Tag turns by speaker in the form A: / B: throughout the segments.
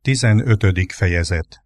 A: 15. fejezet.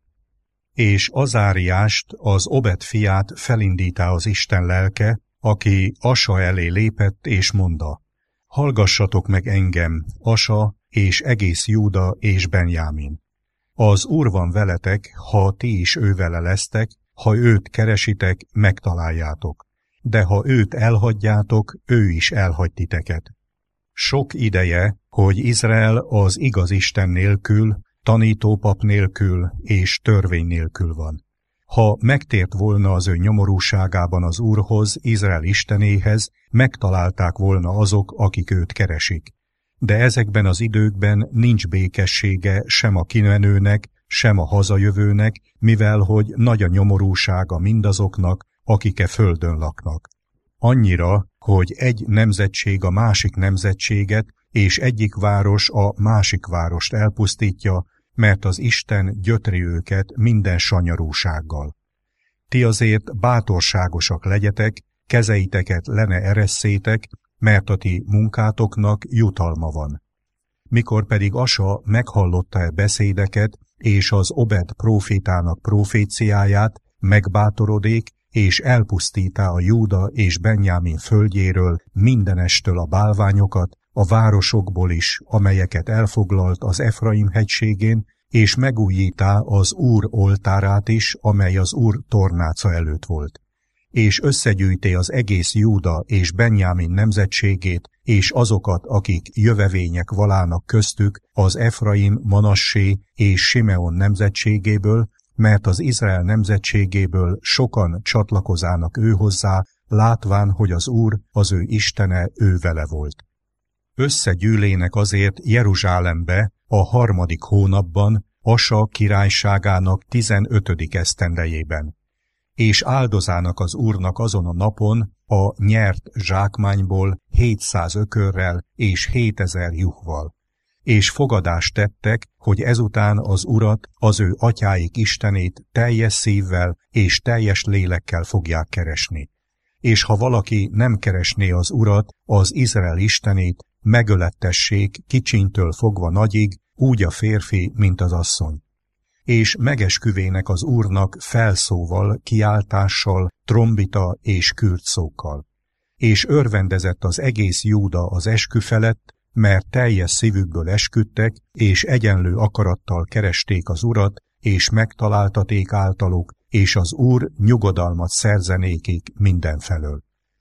A: És Azáriást, az Obed fiát felindítá az Isten lelke, aki Asa elé lépett, és mondta: Hallgassatok meg engem, Asa, és egész Júda és Benjámin. Az Úr van veletek, ha ti is ővele lesztek, ha őt keresitek, megtaláljátok. De ha őt elhagyjátok, ő is elhagy titeket. Sok ideje, hogy Izrael az igaz Isten nélkül, tanítópap nélkül és törvény nélkül van. Ha megtért volna az ő nyomorúságában az Úrhoz, Izrael Istenéhez, megtalálták volna azok, akik őt keresik. De ezekben az időkben nincs békessége sem a kimenőnek, sem a hazajövőnek, mivel hogy nagy a nyomorúsága mindazoknak, akik e földön laknak. Annyira, hogy egy nemzetség a másik nemzetséget, és egyik város a másik várost elpusztítja, mert az Isten gyötri őket minden sanyarúsággal. Ti azért bátorságosak legyetek, kezeiteket le ne eresszétek, mert a ti munkátoknak jutalma van. Mikor pedig Asa meghallotta e beszédeket, és az Obed prófétának proféciáját, megbátorodék, és elpusztítá a Júda és Benjámin földjéről mindenestől a bálványokat, a városokból is, amelyeket elfoglalt az Efraim hegységén, és megújítá az Úr oltárát is, amely az Úr tornáca előtt volt. És összegyűjté az egész Júda és Benjámin nemzetségét, és azokat, akik jövevények valának köztük, az Efraim, Manassé és Simeon nemzetségéből, mert az Izrael nemzetségéből sokan csatlakozának ő hozzá, látván, hogy az Úr, az ő Istene, ő vele volt. Összegyűlének azért Jeruzsálembe a 3. hónapban, Asa királyságának 15. esztendejében, és áldozának az Úrnak azon a napon a nyert zsákmányból 700 ökörrel és 7000 juhval. És fogadást tettek, hogy ezután az Urat, az ő atyáik Istenét teljes szívvel és teljes lélekkel fogják keresni. És ha valaki nem keresné az Urat, az Izrael Istenét, megölettessék kicsintől fogva nagyig, úgy a férfi, mint az asszony. És megesküvének az Úrnak felszóval, kiáltással, trombita és kürtszókkal. És örvendezett az egész Júda az eskü felett, mert teljes szívükből esküdtek, és egyenlő akarattal keresték az Urat, és megtaláltaték általuk, és az Úr nyugodalmat szerzenékik mindenfelől.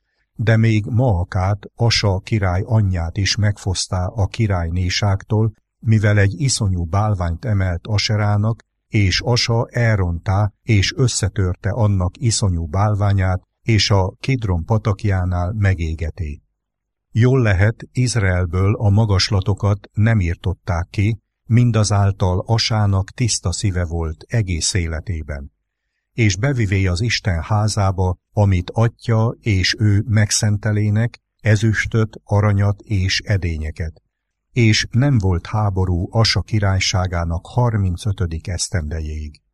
A: De még Maakát, Asa király anyját is megfosztá a királynéságtól, mivel egy iszonyú bálványt emelt Aserának, és Asa elrontá és összetörte annak iszonyú bálványát, és a Kidron patakjánál megégeté. Jól lehet, Izraelből a magaslatokat nem írtották ki, mindazáltal Asának tiszta szíve volt egész életében. És bevivé az Isten házába, amit atya és ő megszentelének, ezüstöt, aranyat és edényeket. És nem volt háború Asa királyságának 35. esztendejéig.